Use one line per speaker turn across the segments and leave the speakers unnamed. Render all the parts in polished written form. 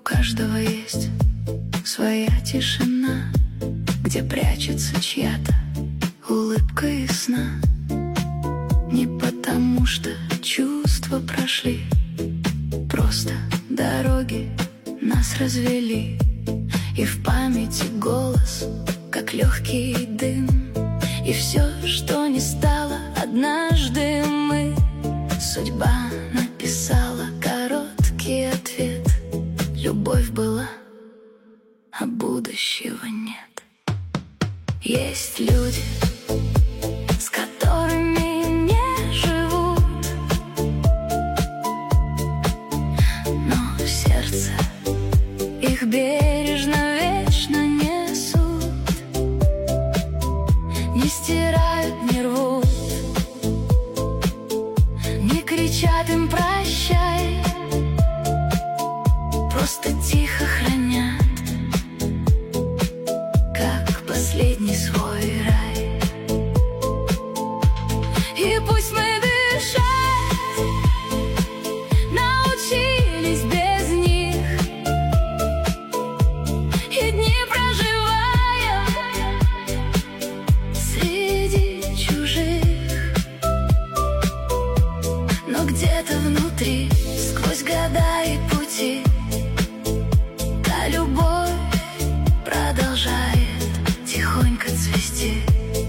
каждого есть своя тишина, где прячется чья-то улыбка и сна. Не потому что чувства прошли, просто дороги нас развели. И в памяти голос, как легкий дым. И все, что не стало однажды мы. Судьба написала короткий ответ. Любовь была, а будущего нет. Есть люди, с которыми не живут, но в сердце их бережно вечно несут. Не стирают, не рвут, не кричат им прощай, просто тихо хранят, как последний свой рай. И пусть мы дышать научились без них, и дни проживаем среди чужих, но где-то внутри, сквозь года и пути, та любовь продолжает тихонько цвести.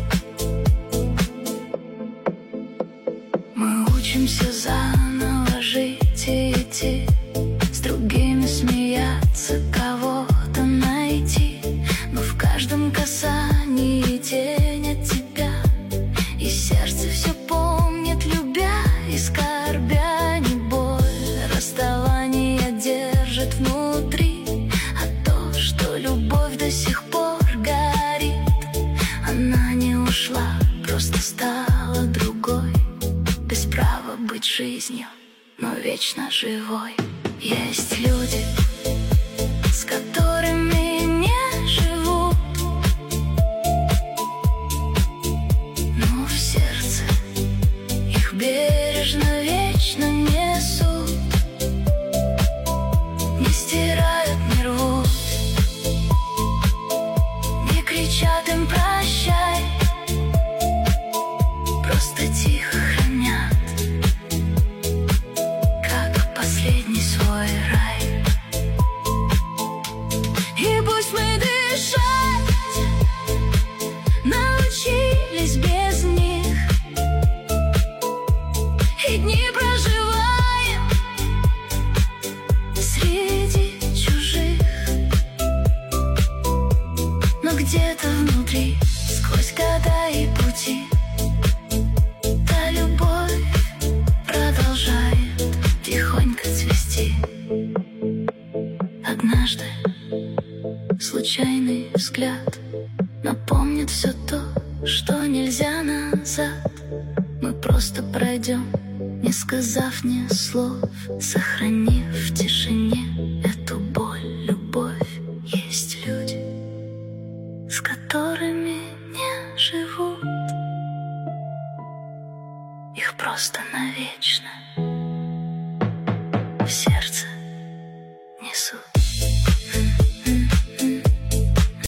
Мы учимся заново жить и идти, с другими смеяться, кого-то найти. Но в каждом касании тень от тебя, и сердце все помнит, любя и скорбя. Не боль расставания держит внутри, а то, что любовь до сих пор горит. Она не ушла, просто стала другой, без права быть жизнью, но вечно живой. Есть люди, с которыми не живут, но в сердце их бережно вечно несут. Не стирают, не рвут, не кричат им прощай, просто тихо хранят, как последний свой рай. И пусть мы дышать научились без них, и дни проживаем среди чужих, но где-то внутри, сквозь года и пути, та любовь продолжает тихонько цвести. Однажды случайный взгляд напомнит все то, что нельзя назад. Мы просто пройдем, не сказав ни слов, сохранив в тишине эту боль, любовь. Есть люди, с которыми не живут, их просто навечно